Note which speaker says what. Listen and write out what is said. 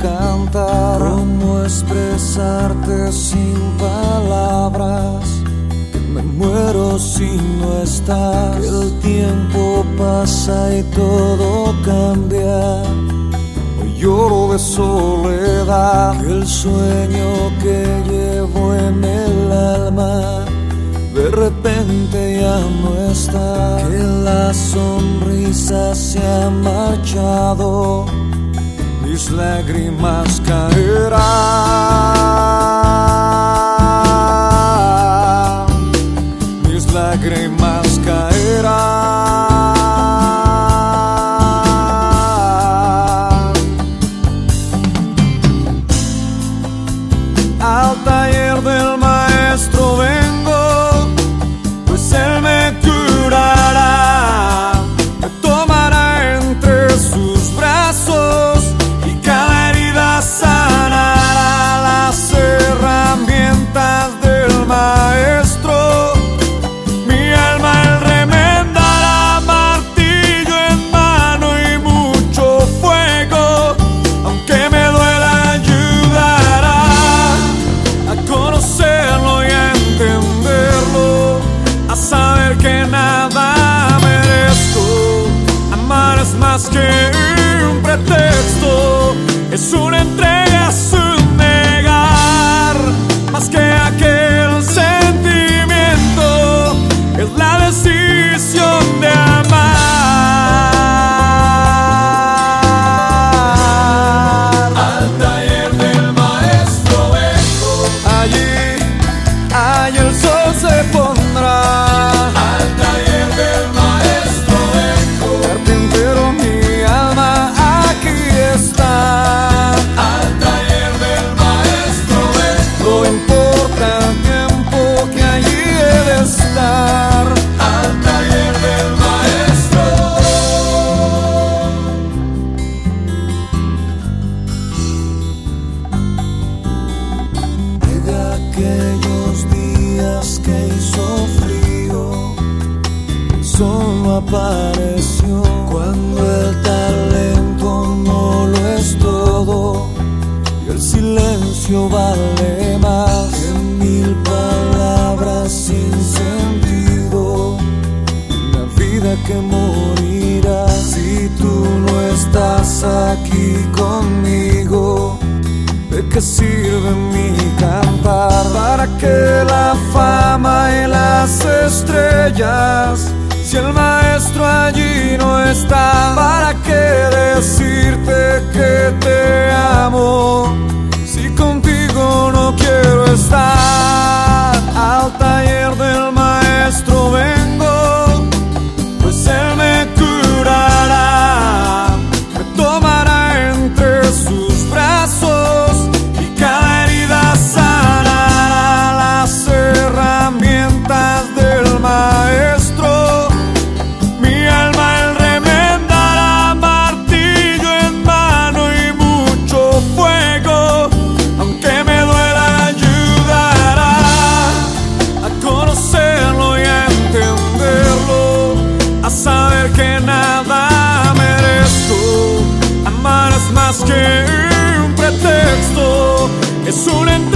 Speaker 1: cantar. ¿Cómo expresarte sin palabras? Que me muero si no estás. Que el tiempo pasa y todo cambia. Hoy lloro de soledad. Que el sueño que llevo en el alma de repente ya no está. Que la sonrisa se ha marchado. Mis lágrimas caerán. Mis lágrimas caerán. Al taller del maestro vengo, pues él me curará, me tomará entre sus brazos y cada herida sanará. Las herramientas del maestro, mi alma él remendará, martillo en mano y mucho fuego, aunque me duela ayudará a conocerlo y a entenderlo, a saber que nada merezco. Amar es más que un pretexto, es una entrega, es un negar, más que aquel sentimiento, es la decisión de amar. Al taller del maestro vengo, allí el sol se pondrá. Al taller del maestro vengo, carpintero mi alma aquí está. Al taller del maestro vengo, no importa el tiempo que allí he de estar. Al taller del maestro. De aquellos días que hizo frío, solo apareció cuando el talento no lo es todo y el silencio vale más que 1000 palabras sin sentido. Una vida que morirá si tú no estás aquí conmigo. ¿De qué sirve mi cantar? ¿Para qué la fama y las estrellas si el maestro allí no está? ¿Para qué decirte que te amo si contigo no quiero estar? Al taller del maestro vengo, pues él me curará, me tomará entre sus brazos y cada herida sanará. Las herramientas del maestro, mi alma él remendará, martillo en mano y mucho fuego, aunque me duela ayudará a conocerlo y a entenderlo, a saber que nada merezco. Amar es más que un pretexto, es un